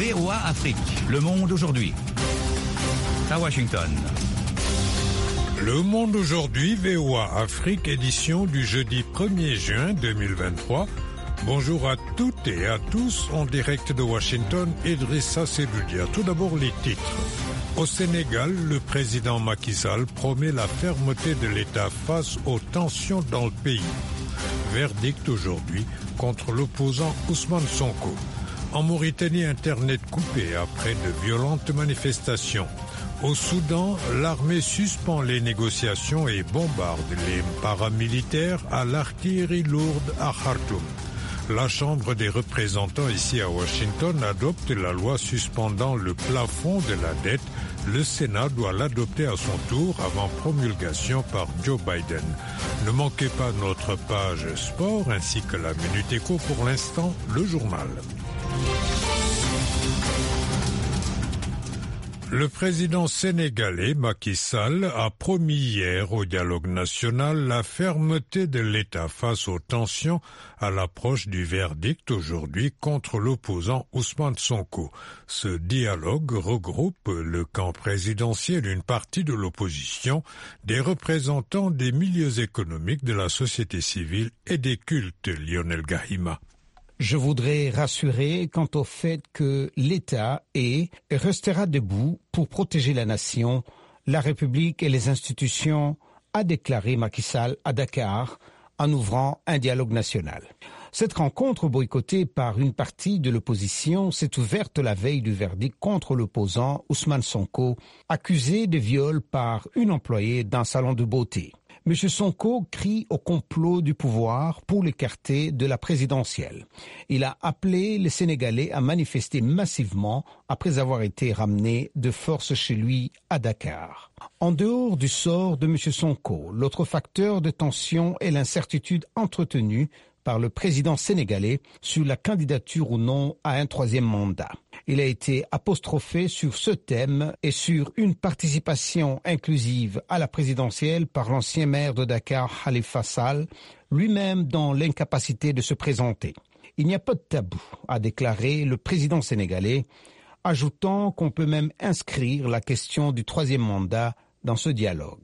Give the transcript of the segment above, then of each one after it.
VOA Afrique, le monde aujourd'hui. À Washington. Le monde aujourd'hui, VOA Afrique, édition du jeudi 1er juin 2023. Bonjour à toutes et à tous, en direct de Washington, Idrissa Seloudia. Tout d'abord les titres. Au Sénégal, le président Macky Sall promet la fermeté de l'État face aux tensions dans le pays. Verdict aujourd'hui contre l'opposant Ousmane Sonko. En Mauritanie, Internet coupé après de violentes manifestations. Au Soudan, l'armée suspend les négociations et bombarde les paramilitaires à l'artillerie lourde à Khartoum. La Chambre des représentants ici à Washington adopte la loi suspendant le plafond de la dette. Le Sénat doit l'adopter à son tour avant promulgation par Joe Biden. Ne manquez pas notre page sport ainsi que la Minute Éco. Pour l'instant, le journal. Le président sénégalais Macky Sall a promis hier au dialogue national la fermeté de l'État face aux tensions à l'approche du verdict aujourd'hui contre l'opposant Ousmane Sonko. Ce dialogue regroupe le camp présidentiel, une partie de l'opposition, des représentants des milieux économiques, de la société civile et des cultes. Lionel Gahima. Je voudrais rassurer quant au fait que l'État est et restera debout pour protéger la nation, la République et les institutions, a déclaré Macky Sall à Dakar en ouvrant un dialogue national. Cette rencontre boycottée par une partie de l'opposition s'est ouverte la veille du verdict contre l'opposant Ousmane Sonko, accusé de viol par une employée d'un salon de beauté. M. Sonko crie au complot du pouvoir pour l'écarter de la présidentielle. Il a appelé les Sénégalais à manifester massivement après avoir été ramené de force chez lui à Dakar. En dehors du sort de M. Sonko, l'autre facteur de tension est l'incertitude entretenue par le président sénégalais sur la candidature ou non à un troisième mandat. Il a été apostrophé sur ce thème et sur une participation inclusive à la présidentielle par l'ancien maire de Dakar, Khalifa Sall, lui-même dans l'incapacité de se présenter. Il n'y a pas de tabou, a déclaré le président sénégalais, ajoutant qu'on peut même inscrire la question du troisième mandat dans ce dialogue.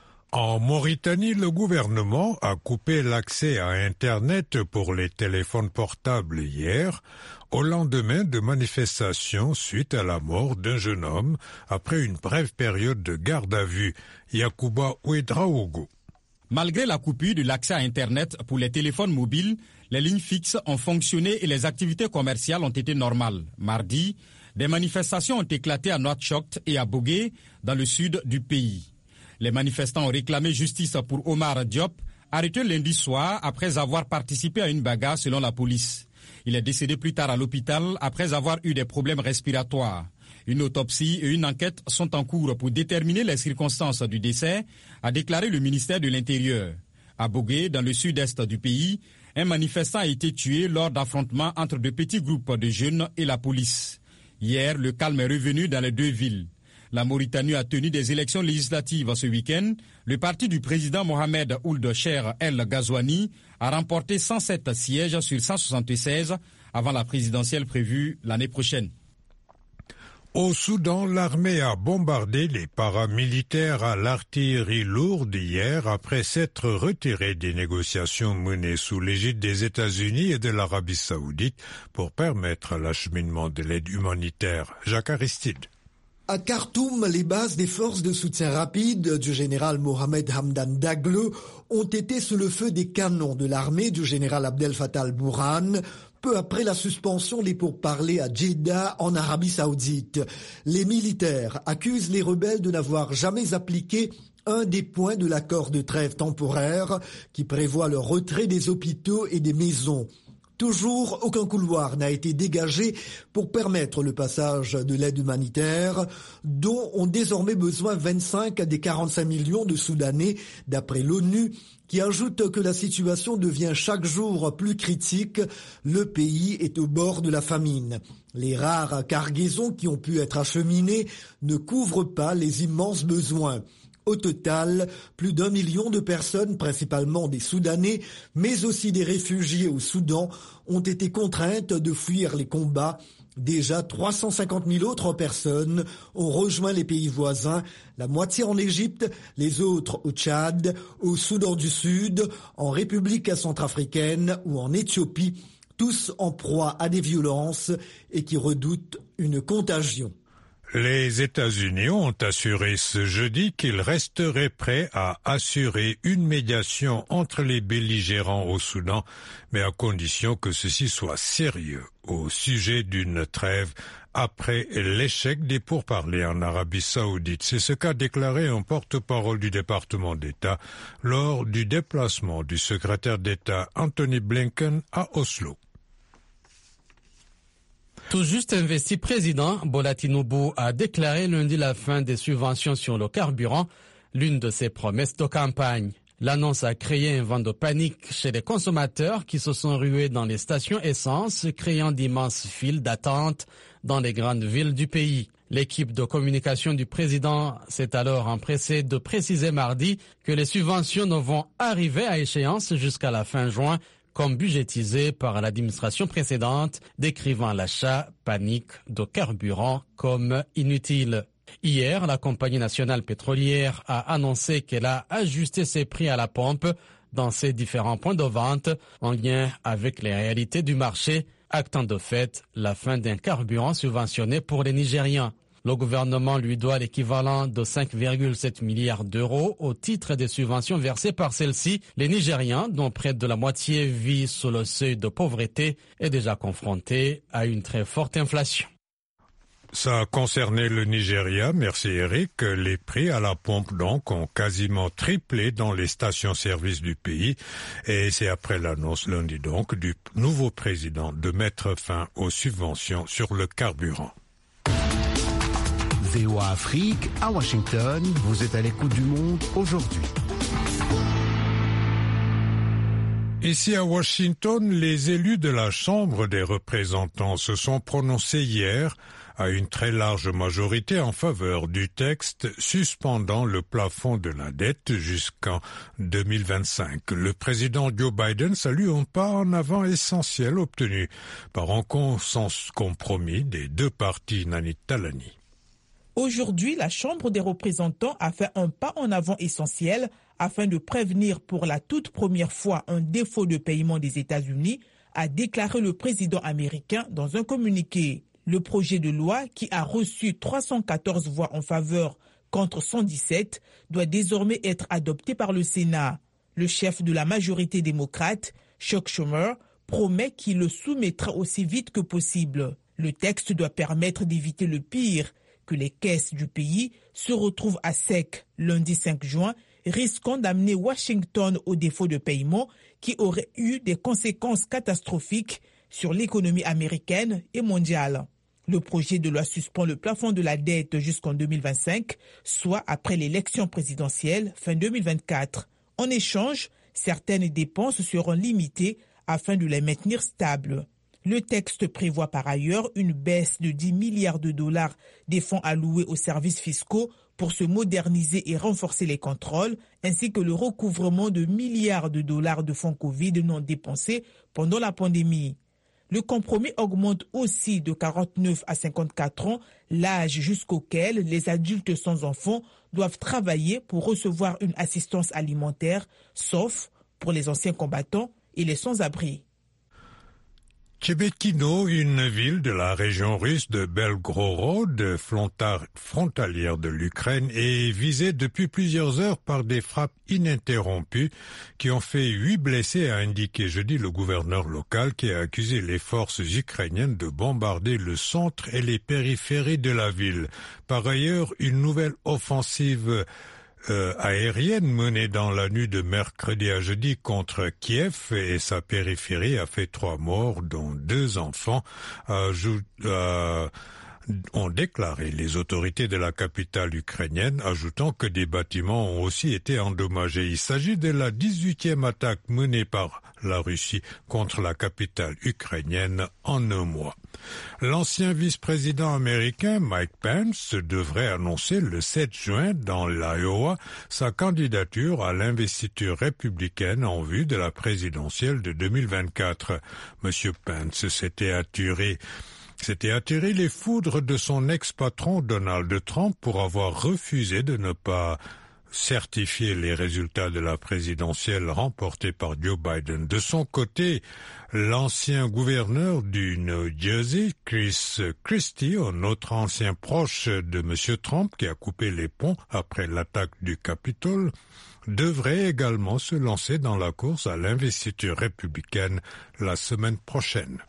En Mauritanie, le gouvernement a coupé l'accès à Internet pour les téléphones portables hier, au lendemain de manifestations suite à la mort d'un jeune homme après une brève période de garde à vue. Yacouba Ouedraogo. Malgré la coupure de l'accès à Internet pour les téléphones mobiles, les lignes fixes ont fonctionné et les activités commerciales ont été normales. Mardi, des manifestations ont éclaté à Nouakchott et à Bogué, dans le sud du pays. Les manifestants ont réclamé justice pour Omar Diop, arrêté lundi soir après avoir participé à une bagarre selon la police. Il est décédé plus tard à l'hôpital après avoir eu des problèmes respiratoires. Une autopsie et une enquête sont en cours pour déterminer les circonstances du décès, a déclaré le ministère de l'Intérieur. À Bogué, dans le sud-est du pays, un manifestant a été tué lors d'affrontements entre de petits groupes de jeunes et la police. Hier, le calme est revenu dans les deux villes. La Mauritanie a tenu des élections législatives ce week-end. Le parti du président Mohamed Ould Cheikh El Ghazouani a remporté 107 sièges sur 176 avant la présidentielle prévue l'année prochaine. Au Soudan, l'armée a bombardé les paramilitaires à l'artillerie lourde hier après s'être retirée des négociations menées sous l'égide des États-Unis et de l'Arabie saoudite pour permettre l'acheminement de l'aide humanitaire. Jacques Aristide. À Khartoum, les bases des forces de soutien rapide du général Mohamed Hamdan Daglo ont été sous le feu des canons de l'armée du général Abdel Fattah al-Burhan, peu après la suspension des pourparlers à Jeddah en Arabie saoudite. Les militaires accusent les rebelles de n'avoir jamais appliqué un des points de l'accord de trêve temporaire qui prévoit le retrait des hôpitaux et des maisons. Toujours, aucun couloir n'a été dégagé pour permettre le passage de l'aide humanitaire, dont ont désormais besoin 25 des 45 millions de Soudanais, d'après l'ONU, qui ajoute que la situation devient chaque jour plus critique. Le pays est au bord de la famine. Les rares cargaisons qui ont pu être acheminées ne couvrent pas les immenses besoins. Au total, plus d'1 million de personnes, principalement des Soudanais, mais aussi des réfugiés au Soudan, ont été contraintes de fuir les combats Déjà 350 000 autres personnes ont rejoint les pays voisins, la moitié en Égypte, les autres au Tchad, au Soudan du Sud, en République centrafricaine ou en Éthiopie, tous en proie à des violences et qui redoutent une contagion. Les États-Unis ont assuré ce jeudi qu'ils resteraient prêts à assurer une médiation entre les belligérants au Soudan, mais à condition que ceci soit sérieux au sujet d'une trêve après l'échec des pourparlers en Arabie Saoudite. C'est ce qu'a déclaré un porte-parole du département d'État lors du déplacement du secrétaire d'État Anthony Blinken à Oslo. Tout juste investi président, Bola Tinubu a déclaré lundi la fin des subventions sur le carburant, l'une de ses promesses de campagne. L'annonce a créé un vent de panique chez les consommateurs qui se sont rués dans les stations essence, créant d'immenses files d'attente dans les grandes villes du pays. L'équipe de communication du président s'est alors empressée de préciser mardi que les subventions ne vont arriver à échéance jusqu'à la fin juin, comme budgétisé par l'administration précédente, décrivant l'achat panique de carburant comme inutile. Hier, la compagnie nationale pétrolière a annoncé qu'elle a ajusté ses prix à la pompe dans ses différents points de vente en lien avec les réalités du marché, actant de fait la fin d'un carburant subventionné pour les Nigérians. Le gouvernement lui doit l'équivalent de 5,7 milliards d'euros au titre des subventions versées par celle-ci. Les Nigérians, dont près de la moitié vit sous le seuil de pauvreté, est déjà confronté à une très forte inflation. Ça a concerné le Nigeria, merci Eric. Les prix à la pompe donc ont quasiment triplé dans les stations-service du pays et c'est après l'annonce lundi donc du nouveau président de mettre fin aux subventions sur le carburant. VOA Afrique, à Washington, vous êtes à l'écoute du monde aujourd'hui. Ici à Washington, les élus de la Chambre des représentants se sont prononcés hier à une très large majorité en faveur du texte suspendant le plafond de la dette jusqu'en 2025. Le président Joe Biden salue un pas en avant essentiel obtenu par un consensus compromis des deux partis. Nanit Talani. Aujourd'hui, la Chambre des représentants a fait un pas en avant essentiel afin de prévenir pour la toute première fois un défaut de paiement des États-Unis, a déclaré le président américain dans un communiqué. Le projet de loi, qui a reçu 314 voix en faveur contre 117, doit désormais être adopté par le Sénat. Le chef de la majorité démocrate, Chuck Schumer, promet qu'il le soumettra aussi vite que possible. Le texte doit permettre d'éviter le pire, que les caisses du pays se retrouvent à sec lundi 5 juin, risquant d'amener Washington au défaut de paiement qui aurait eu des conséquences catastrophiques sur l'économie américaine et mondiale. Le projet de loi suspend le plafond de la dette jusqu'en 2025, soit après l'élection présidentielle fin 2024. En échange, certaines dépenses seront limitées afin de les maintenir stables. Le texte prévoit par ailleurs une baisse de 10 milliards de dollars des fonds alloués aux services fiscaux pour se moderniser et renforcer les contrôles, ainsi que le recouvrement de milliards de dollars de fonds Covid non dépensés pendant la pandémie. Le compromis augmente aussi de 49 à 54 ans l'âge jusqu'auquel les adultes sans enfants doivent travailler pour recevoir une assistance alimentaire, sauf pour les anciens combattants et les sans-abri. Chebekino, une ville de la région russe de Belgorod, frontalière de l'Ukraine, est visée depuis plusieurs heures par des frappes ininterrompues qui ont fait 8 blessés, a indiqué jeudi le gouverneur local qui a accusé les forces ukrainiennes de bombarder le centre et les périphéries de la ville. Par ailleurs, une nouvelle offensive aérienne menée dans la nuit de mercredi à jeudi contre Kiev et sa périphérie a fait 3 morts, dont 2 enfants, ont déclaré les autorités de la capitale ukrainienne, ajoutant que des bâtiments ont aussi été endommagés. Il s'agit de la 18e attaque menée par la Russie contre la capitale ukrainienne en un mois. L'ancien vice-président américain Mike Pence devrait annoncer le 7 juin dans l'Iowa sa candidature à l'investiture républicaine en vue de la présidentielle de 2024. Monsieur Pence s'était attiré s'était attiré les foudres de son ex-patron Donald Trump pour avoir refusé de ne pas certifier les résultats de la présidentielle remportée par Joe Biden. De son côté, l'ancien gouverneur du New Jersey, Chris Christie, un autre ancien proche de M. Trump qui a coupé les ponts après l'attaque du Capitole, devrait également se lancer dans la course à l'investiture républicaine la semaine prochaine.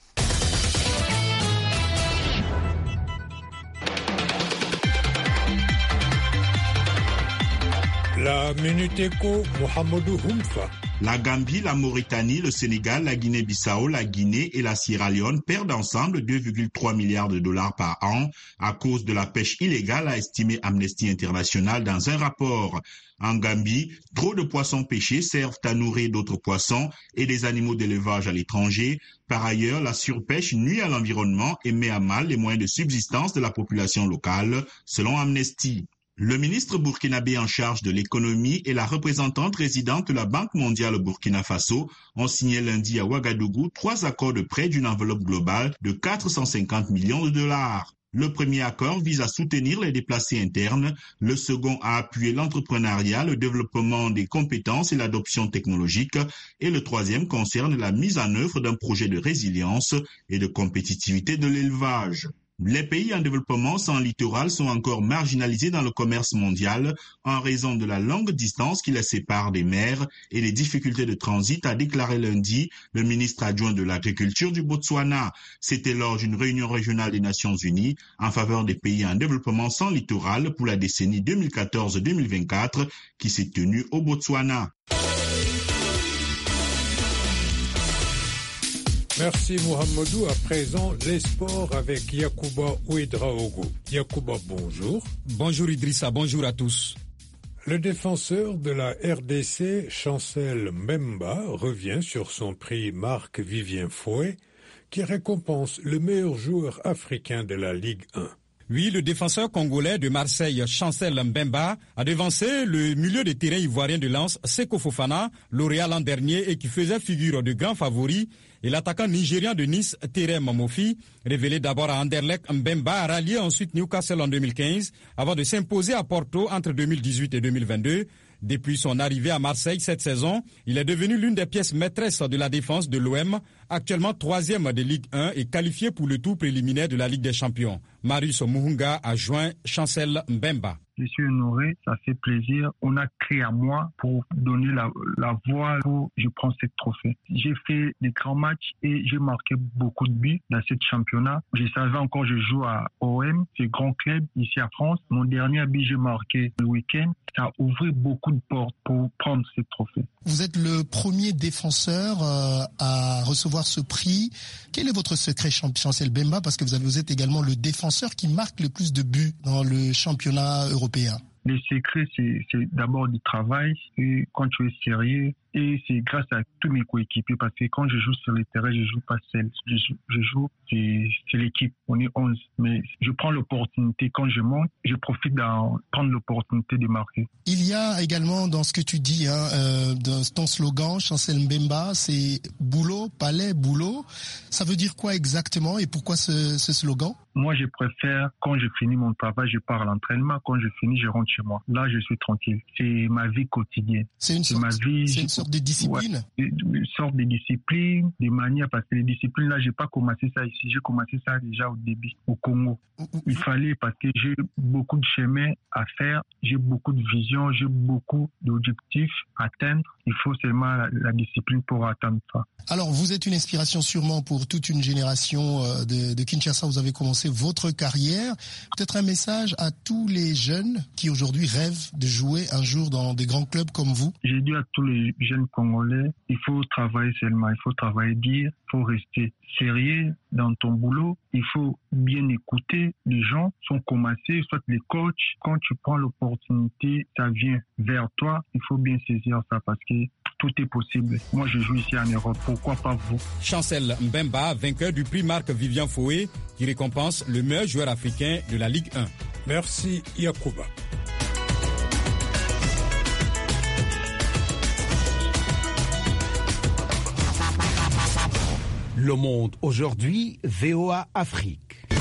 La Minute Éco, Mohamedou Houmfa. La Gambie, la Mauritanie, le Sénégal, la Guinée-Bissau, la Guinée et la Sierra Leone perdent ensemble 2,3 milliards de dollars par an à cause de la pêche illégale, a estimé Amnesty International dans un rapport. En Gambie, trop de poissons pêchés servent à nourrir d'autres poissons et des animaux d'élevage à l'étranger. Par ailleurs, la surpêche nuit à l'environnement et met à mal les moyens de subsistance de la population locale, selon Amnesty. Le ministre burkinabé en charge de l'économie et la représentante résidente de la Banque mondiale au Burkina Faso ont signé lundi à Ouagadougou 3 accords de prêt d'une enveloppe globale de 450 millions de dollars. Le premier accord vise à soutenir les déplacés internes, le second à appuyer l'entrepreneuriat, le développement des compétences et l'adoption technologique, et le troisième concerne la mise en œuvre d'un projet de résilience et de compétitivité de l'élevage. Les pays en développement sans littoral sont encore marginalisés dans le commerce mondial en raison de la longue distance qui les sépare des mers et les difficultés de transit, a déclaré lundi le ministre adjoint de l'Agriculture du Botswana. C'était lors d'une réunion régionale des Nations Unies en faveur des pays en développement sans littoral pour la décennie 2014-2024 qui s'est tenue au Botswana. Merci Mohamedou. À présent, les sports avec Yacouba Ouedraogo. Yacouba, bonjour. Bonjour Idrissa, bonjour à tous. Le défenseur de la RDC, Chancel Mbemba, revient sur son prix Marc-Vivien Foé, qui récompense le meilleur joueur africain de la Ligue 1. Oui, le défenseur congolais de Marseille, Chancel Mbemba, a devancé le milieu de terrain ivoirien de Lens, Seko Fofana, lauréat l'an dernier et qui faisait figure de grand favori, et l'attaquant nigérian de Nice, Terem Mofi, révélé d'abord à Anderlecht. Mbemba a rallié ensuite Newcastle en 2015, avant de s'imposer à Porto entre 2018 et 2022. Depuis son arrivée à Marseille cette saison, il est devenu l'une des pièces maîtresses de la défense de l'OM, actuellement 3e de Ligue 1 et qualifié pour le tour préliminaire de la Ligue des Champions. Marius Muhunga a joint Chancel Mbemba. Je suis honoré, ça fait plaisir. On a créé à moi pour donner la voix pour je prends ce trophée. J'ai fait des grands matchs et j'ai marqué beaucoup de buts dans ce championnat. Je savais encore je joue à OM, c'est grand club ici à France. Mon dernier but j'ai marqué le week-end. Ça a ouvert beaucoup de portes pour prendre ce trophée. Vous êtes le premier défenseur à recevoir ce prix. Quel est votre secret, Chancel Mbemba? Parce que vous êtes également le défenseur qui marque le plus de buts dans le championnat européen. Le secret, c'est d'abord du travail. Et quand tu es sérieux, et c'est grâce à tous mes coéquipiers, parce que quand je joue sur le terrain, je joue pas seul. Je joue, c'est l'équipe. On est 11. Mais je prends l'opportunité. Quand je monte, je profite d'en prendre l'opportunité de marquer. Il y a également dans ce que tu dis, dans ton slogan, Chancel Mbemba, c'est boulot, palais, boulot. Ça veut dire quoi exactement et pourquoi ce slogan? Moi, je préfère, quand je finis mon travail, je pars à l'entraînement. Quand je finis, je rentre chez moi. Là, je suis tranquille. C'est ma vie quotidienne. C'est une sorte de discipline? Ouais, une sorte de discipline, des manières, parce que les disciplines, là, j'ai pas commencé ça ici. J'ai commencé ça déjà au début, au Congo. Il fallait, parce que j'ai beaucoup de chemin à faire, j'ai beaucoup de vision, j'ai beaucoup d'objectifs à atteindre. Il faut seulement la discipline pour atteindre ça. Alors, vous êtes une inspiration sûrement pour toute une génération de Kinshasa. Vous avez commencé votre carrière. Peut-être un message à tous les jeunes qui aujourd'hui rêvent de jouer un jour dans des grands clubs comme vous. J'ai dit à tous les jeunes Congolais, il faut travailler seulement, il faut travailler dur, il faut rester sérieux dans ton boulot. Il faut bien écouter les gens, sont commencés, soit les coachs. Quand tu prends l'opportunité, ça vient vers toi. Il faut bien saisir ça parce que tout est possible. Moi, je joue ici en Europe. Pourquoi pas vous? Chancel Mbemba, vainqueur du prix Marc-Vivien Foé, qui récompense le meilleur joueur africain de la Ligue 1. Merci, Yacouba. Le Monde aujourd'hui, VOA Afrique.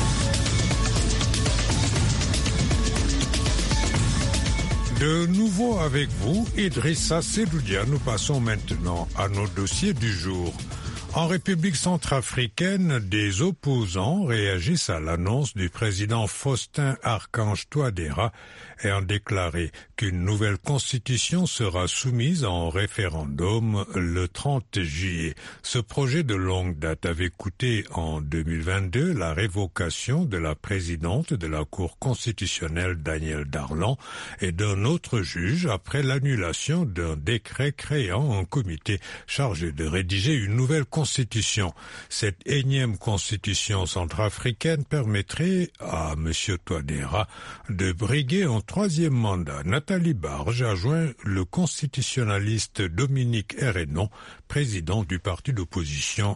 De nouveau avec vous, Idrissa Seloudia. Nous passons maintenant à nos dossiers du jour. En République centrafricaine, des opposants réagissent à l'annonce du président Faustin Archange Touadéra ayant déclaré qu'une nouvelle constitution sera soumise en référendum le 30 juillet. Ce projet de longue date avait coûté en 2022 la révocation de la présidente de la Cour constitutionnelle Danielle Darlan et d'un autre juge après l'annulation d'un décret créant un comité chargé de rédiger une nouvelle constitution. Cette énième constitution centrafricaine permettrait à M. Touadéra de briguer un troisième mandat. Nathalie Barge a joint le constitutionnaliste Dominique Hérénon, président du parti d'opposition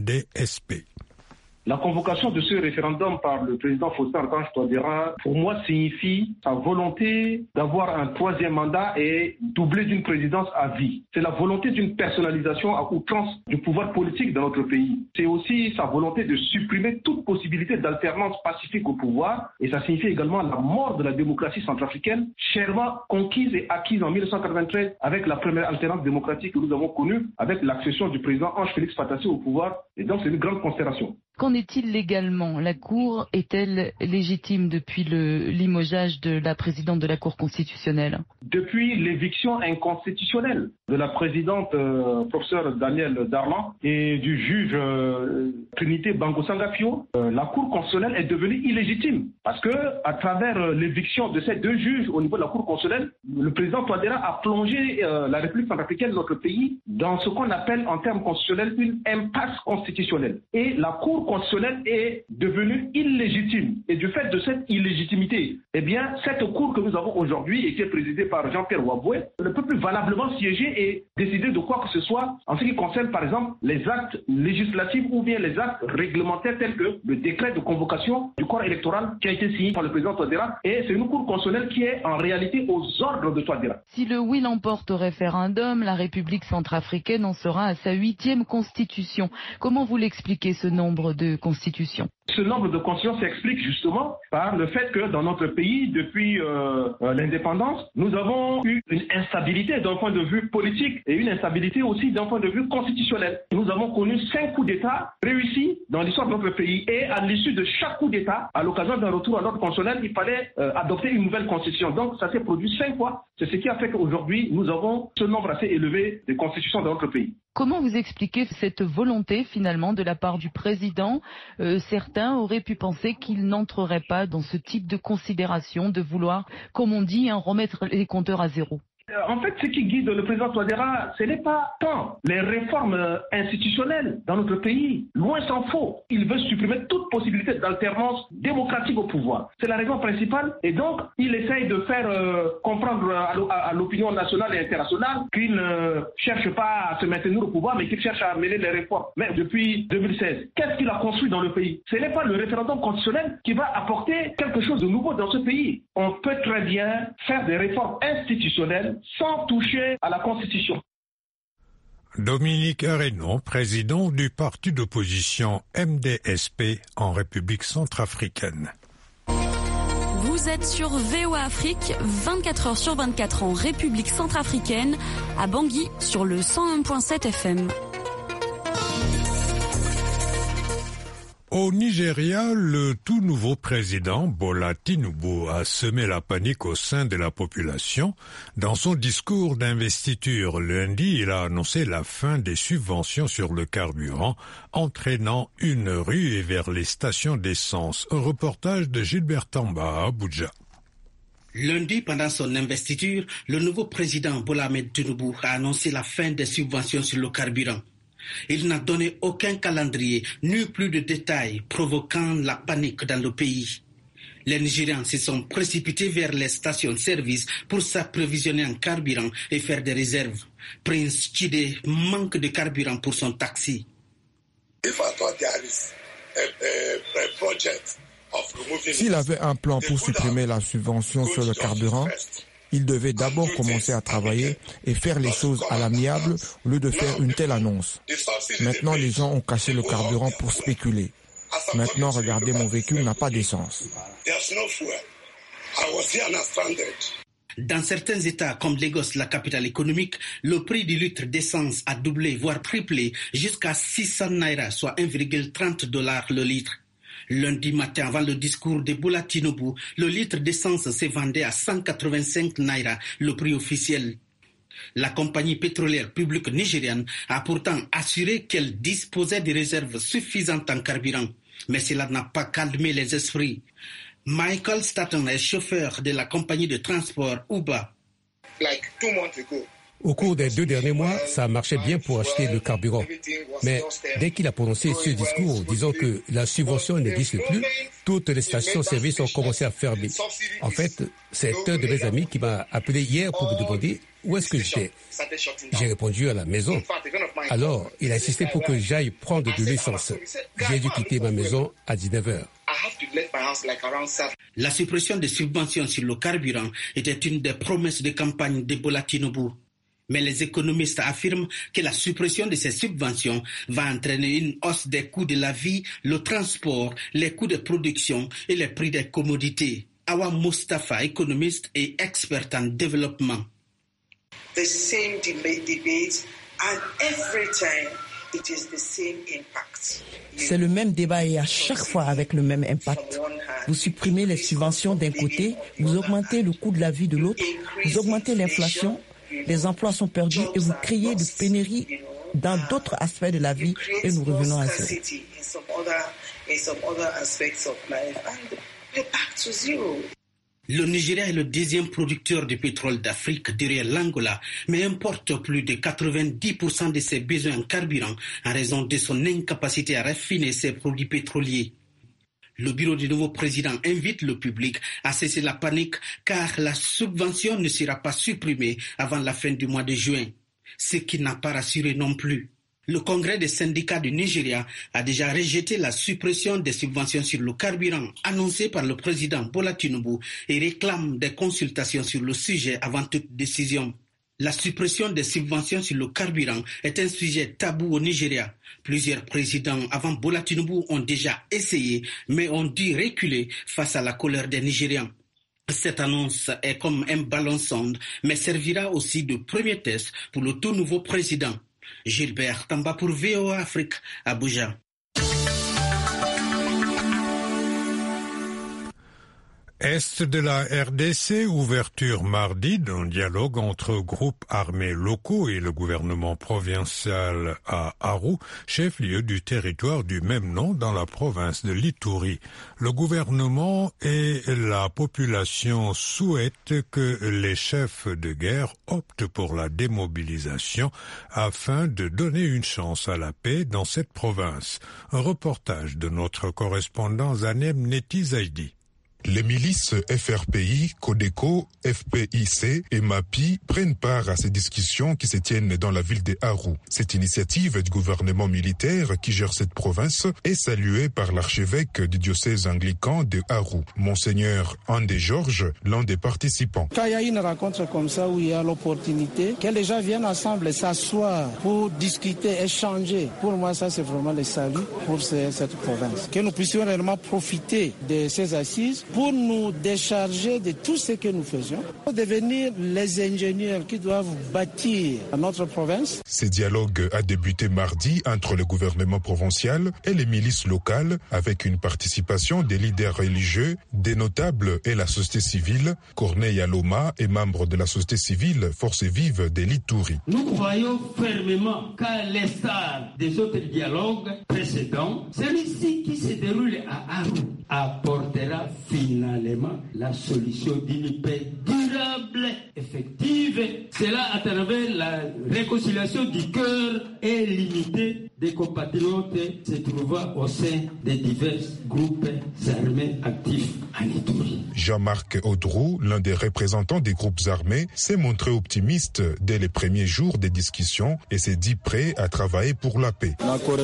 MDSP. La convocation de ce référendum par le président Faustin Archange Touadéra, pour moi, signifie sa volonté d'avoir un troisième mandat et doublé d'une présidence à vie. C'est la volonté d'une personnalisation à outrance du pouvoir politique dans notre pays. C'est aussi sa volonté de supprimer toute possibilité d'alternance pacifique au pouvoir et ça signifie également la mort de la démocratie centrafricaine, chèrement conquise et acquise en 1993 avec la première alternance démocratique que nous avons connue, avec l'accession du président Ange-Félix Patassé au pouvoir. Et donc c'est une grande considération. Qu'en est-il légalement? La Cour est-elle légitime depuis le limogeage de la présidente de la Cour constitutionnelle? Depuis l'éviction inconstitutionnelle de la présidente professeure Danielle Darlan et du juge Trinité Bango-Sangafio, la Cour constitutionnelle est devenue illégitime parce que à travers l'éviction de ces deux juges au niveau de la Cour constitutionnelle, le président Touadéra a plongé la République centrafricaine de notre pays dans ce qu'on appelle en termes constitutionnels une impasse constitutionnelle. Et la Cour constitutionnelle est devenue illégitime. Et du fait de cette illégitimité, eh bien, cette Cour que nous avons aujourd'hui et qui est présidée par Jean-Pierre Waboué ne peut plus valablement siéger et décider de quoi que ce soit en ce qui concerne, par exemple, les actes législatifs ou bien les actes réglementaires tels que le décret de convocation du corps électoral qui a été signé par le président Touadéra. Et c'est une Cour constitutionnelle qui est en réalité aux ordres de Touadéra. Si le oui l'emporte au référendum, la République centrafricaine en sera à sa 8e constitution. Comment vous l'expliquez, ce nombre de constitutions? Ce nombre de constitutions s'explique justement par le fait que dans notre pays, depuis l'indépendance, nous avons eu une instabilité d'un point de vue politique et une instabilité aussi d'un point de vue constitutionnel. Nous avons connu 5 coups d'État réussis dans l'histoire de notre pays et à l'issue de chaque coup d'État, à l'occasion d'un retour à l'ordre constitutionnel, il fallait adopter une nouvelle constitution. Donc ça s'est produit 5 fois. C'est ce qui a fait qu'aujourd'hui, nous avons ce nombre assez élevé de constitutions dans notre pays. Comment vous expliquez cette volonté finalement de la part du président? Certains auraient pu penser qu'il n'entrerait pas dans ce type de considération de vouloir, comme on dit, remettre les compteurs à zéro. En fait, ce qui guide le président Touadéra, ce n'est pas tant les réformes institutionnelles dans notre pays. Loin s'en faut. Il veut supprimer toute possibilité d'alternance démocratique au pouvoir. C'est la raison principale. Et donc, il essaye de faire comprendre à l'opinion nationale et internationale qu'il ne cherche pas à se maintenir au pouvoir, mais qu'il cherche à mener les réformes. Mais depuis 2016, qu'est-ce qu'il a construit dans le pays? Ce n'est pas le référendum constitutionnel qui va apporter quelque chose de nouveau dans ce pays. On peut très bien faire des réformes institutionnelles sans toucher à la Constitution. Dominique Hérénon, président du parti d'opposition MDSP en République centrafricaine. Vous êtes sur VOA Afrique, 24 heures sur 24 en République centrafricaine, à Bangui sur le 101.7 FM. Au Nigeria, le tout nouveau président Bola Tinubu a semé la panique au sein de la population. Dans son discours d'investiture lundi, il a annoncé la fin des subventions sur le carburant, entraînant une ruée vers les stations d'essence. Un reportage de Gilbert Tamba à Abuja. Lundi, pendant son investiture, le nouveau président Bola Ahmed Tinubu a annoncé la fin des subventions sur le carburant. Il n'a donné aucun calendrier, ni plus de détails, provoquant la panique dans le pays. Les Nigérians se sont précipités vers les stations-service pour s'approvisionner en carburant et faire des réserves. Prince Chide manque de carburant pour son taxi. S'il avait un plan pour supprimer la subvention sur le carburant, Ils devaient d'abord commencer à travailler et faire les choses à l'amiable au lieu de faire une telle annonce. Maintenant, les gens ont caché le carburant pour spéculer. Maintenant, regardez, mon véhicule n'a pas d'essence. Dans certains États comme Lagos, la capitale économique, le prix du litre d'essence a doublé, voire triplé, jusqu'à 600 naira, soit 1,30 $ le litre. Lundi matin, avant le discours de Bola Tinubu, le litre d'essence se vendait à 185 naira, le prix officiel. La compagnie pétrolière publique nigériane a pourtant assuré qu'elle disposait de réserves suffisantes en carburant. Mais cela n'a pas calmé les esprits. Michael Staton est chauffeur de la compagnie de transport Uber. Au cours des 2 derniers mois, ça marchait bien pour acheter le carburant. Mais dès qu'il a prononcé ce discours, disant que la subvention n'existe plus, toutes les stations-service ont commencé à fermer. En fait, c'est un de mes amis qui m'a appelé hier pour me demander où est-ce que j'étais. J'ai répondu à la maison. Alors, il a insisté pour que j'aille prendre de l'essence. J'ai dû quitter ma maison à 19h. La suppression des subventions sur le carburant était une des promesses de campagne de Bola Tinubu. Mais les économistes affirment que la suppression de ces subventions va entraîner une hausse des coûts de la vie, le transport, les coûts de production et les prix des commodités. Awa Mustafa, économiste et experte en développement. The same debate and every time it is the same impact. C'est le même débat et à chaque fois avec le même impact. Vous supprimez les subventions d'un côté, vous augmentez le coût de la vie de l'autre, vous augmentez l'inflation, les emplois sont perdus et vous créez de pénuries dans d'autres aspects de la vie et nous revenons à zéro. Le Nigeria est le 10e producteur de pétrole d'Afrique derrière l'Angola, mais importe plus de 90% de ses besoins en carburant en raison de son incapacité à raffiner ses produits pétroliers. Le bureau du nouveau président invite le public à cesser la panique car la subvention ne sera pas supprimée avant la fin du mois de juin, ce qui n'a pas rassuré non plus. Le congrès des syndicats du Nigeria a déjà rejeté la suppression des subventions sur le carburant annoncée par le président Bola Tinubu et réclame des consultations sur le sujet avant toute décision. La suppression des subventions sur le carburant est un sujet tabou au Nigeria. Plusieurs présidents avant Bola Tinubu ont déjà essayé, mais ont dû reculer face à la colère des Nigérians. Cette annonce est comme un ballon sonde, mais servira aussi de premier test pour le tout nouveau président. Gilbert Tamba pour VOA Afrique, Abuja. Est de la RDC, ouverture mardi d'un dialogue entre groupes armés locaux et le gouvernement provincial à Aru, chef-lieu du territoire du même nom dans la province de l'Ituri. Le gouvernement et la population souhaitent que les chefs de guerre optent pour la démobilisation afin de donner une chance à la paix dans cette province. Un reportage de notre correspondant Zanem Neti Zaidi. Les milices FRPI, Codeco, FPIC et MAPI prennent part à ces discussions qui se tiennent dans la ville de Aru. Cette initiative du gouvernement militaire qui gère cette province est saluée par l'archevêque du diocèse anglican de Aru, Monseigneur Andé Georges, l'un des participants. Quand il y a une rencontre comme ça où il y a l'opportunité, que les gens viennent ensemble s'asseoir pour discuter, échanger, pour moi ça c'est vraiment le salut pour cette province. Que nous puissions réellement profiter de ces assises pour nous décharger de tout ce que nous faisons, pour devenir les ingénieurs qui doivent bâtir notre province. Ce dialogue a débuté mardi entre le gouvernement provincial et les milices locales avec une participation des leaders religieux, des notables et la société civile. Corneille Aloma est membre de la société civile Force Vive de l'Ituri. Nous croyons fermement qu'à l'instar des autres dialogues précédents, celui-ci qui se déroule à Aru apportera finalement la solution d'une paix durable, effective. C'est là à travers la réconciliation du cœur est limité des compatriotes se trouvant au sein des divers groupes armés actifs en Ituri. Jean-Marc Audroux, l'un des représentants des groupes armés, s'est montré optimiste dès les premiers jours des discussions et s'est dit prêt à travailler pour la paix.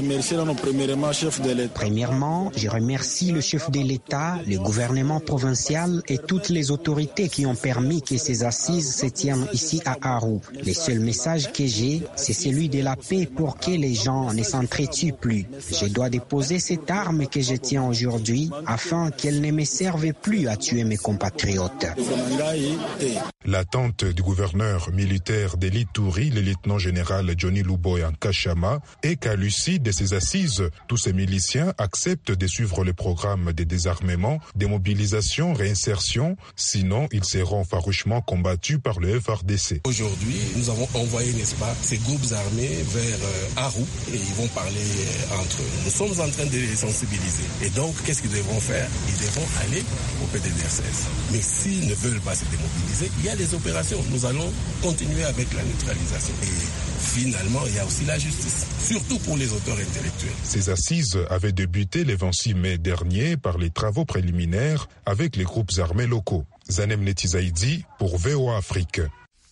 Premièrement, je remercie le chef de l'État, le gouvernement provincial et toutes les autorités qui ont permis que ces assises se tiennent ici à Aru. Le seul message que j'ai, c'est celui de la paix pour que les gens ne s'entretuent plus. Je dois déposer cette arme que je tiens aujourd'hui afin qu'elle ne me serve plus à tuer mes compatriotes. L'attente du gouverneur militaire de l'Ituri, le lieutenant-général Johnny Luboya Nkashama, est qu'à l'issue de ces assises, tous ces miliciens acceptent de suivre le programme de désarmement, démobilisation, réinsertion, sinon ils seront farouchement combattus par le FARDC. Aujourd'hui, nous avons envoyé, n'est-ce pas, ces groupes armés vers Aru et ils vont parler entre eux. Nous sommes en train de les sensibiliser. Et donc, qu'est-ce qu'ils devront faire? Ils devront aller au PDDRCS. Mais s'ils ne veulent pas se démobiliser, il y a des opérations. Nous allons continuer avec la neutralisation. Et finalement, il y a aussi la justice, surtout pour les auteurs intellectuels. Ces assises avaient débuté le 26 mai dernier par les travaux préliminaires avec les groupes armés locaux. Zanem Netizaïdi pour VOA Afrique.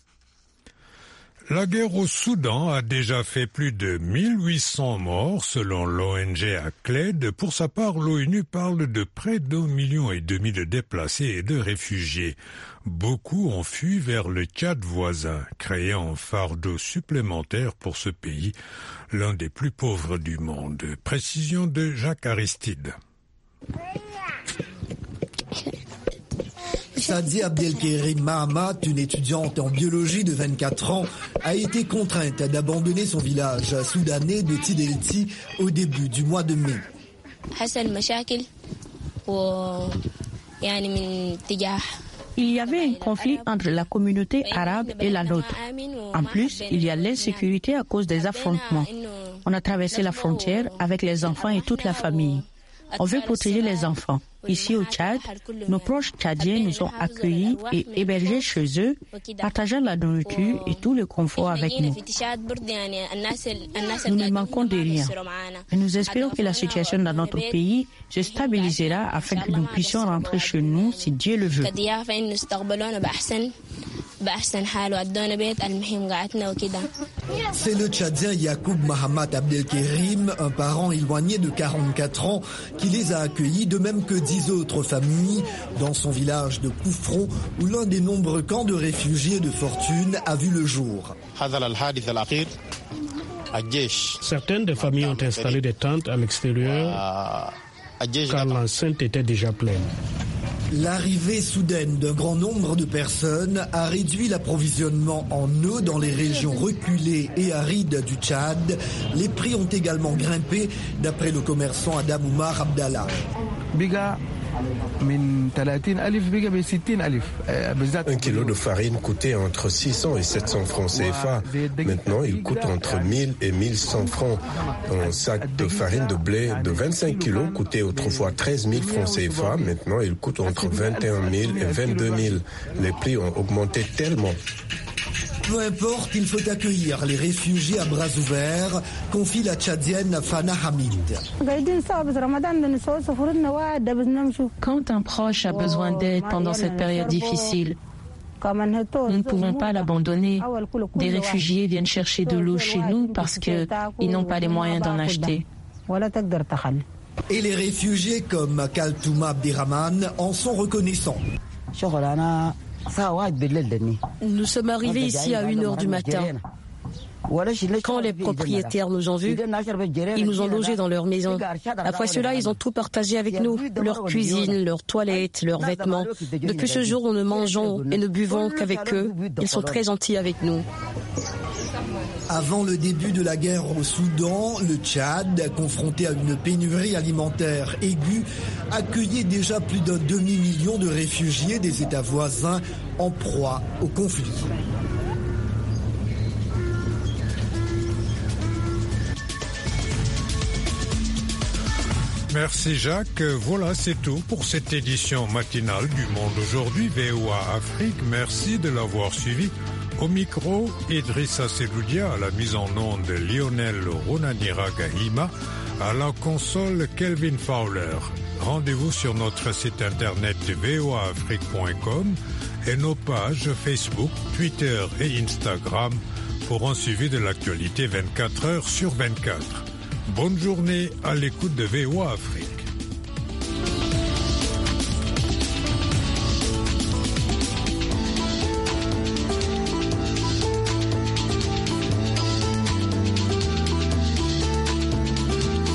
La guerre au Soudan a déjà fait plus de 1800 morts selon l'ONG ACLED. Pour sa part, l'ONU parle de près d'1,5 million de déplacés et de réfugiés. Beaucoup ont fui vers le Tchad voisin, créant un fardeau supplémentaire pour ce pays, l'un des plus pauvres du monde. Précision de Jacques Aristide. Sadia Abdelkerim Mahamat, une étudiante en biologie de 24 ans, a été contrainte d'abandonner son village soudanais de Tidelti au début du mois de mai. Il y avait un conflit entre la communauté arabe et la nôtre. En plus, il y a l'insécurité à cause des affrontements. On a traversé la frontière avec les enfants et toute la famille. On veut protéger les enfants. Ici au Tchad, nos proches tchadiens nous ont accueillis et hébergés chez eux, partageant la nourriture et tout le confort avec nous. Nous ne manquons de rien. Et nous espérons que la situation dans notre pays se stabilisera afin que nous puissions rentrer chez nous si Dieu le veut. C'est le Tchadien Yacoub Mahamat Abdelkerim, un parent éloigné de 44 ans, qui les a accueillis, de même que 10 autres familles, dans son village de Koufron, où l'un des nombreux camps de réfugiés de fortune a vu le jour. Certaines des familles ont installé des tentes à l'extérieur, car l'enceinte était déjà pleine. L'arrivée soudaine d'un grand nombre de personnes a réduit l'approvisionnement en eau dans les régions reculées et arides du Tchad. Les prix ont également grimpé, d'après le commerçant Adam Oumar Abdallah. Un kilo de farine coûtait entre 600 et 700 francs CFA. Maintenant, il coûte entre 1000 et 1100 francs. Un sac de farine de blé de 25 kilos coûtait autrefois 13 000 francs CFA. Maintenant, il coûte entre 21 000 et 22 000. Les prix ont augmenté tellement. Peu importe, il faut accueillir les réfugiés à bras ouverts, confie la Tchadienne Fana Hamid. Quand un proche a besoin d'aide pendant cette période difficile, nous ne pouvons pas l'abandonner. Des réfugiés viennent chercher de l'eau chez nous parce qu'ils n'ont pas les moyens d'en acheter. Et les réfugiés comme Kaltouma Abdirahman en sont reconnaissants. Nous sommes arrivés ici à 1h du matin. Quand les propriétaires nous ont vus, ils nous ont logés dans leur maison. Après cela, ils ont tout partagé avec nous, leur cuisine, leurs toilettes, leurs vêtements. Depuis ce jour, nous ne mangeons et ne buvons qu'avec eux. Ils sont très gentils avec nous. Avant le début de la guerre au Soudan, le Tchad, confronté à une pénurie alimentaire aiguë, accueillait déjà plus d'un demi-million de réfugiés des États voisins en proie au conflit. Merci Jacques. Voilà, c'est tout pour cette édition matinale du Monde aujourd'hui, VOA Afrique. Merci de l'avoir suivi. Au micro, Idrissa Seloudia, à la mise en onde Lionel Ronanira-Gahima, à la console Kelvin Fowler. Rendez-vous sur notre site internet voaafrique.com et nos pages Facebook, Twitter et Instagram pour un suivi de l'actualité 24 heures sur 24. Bonne journée à l'écoute de VOA Afrique.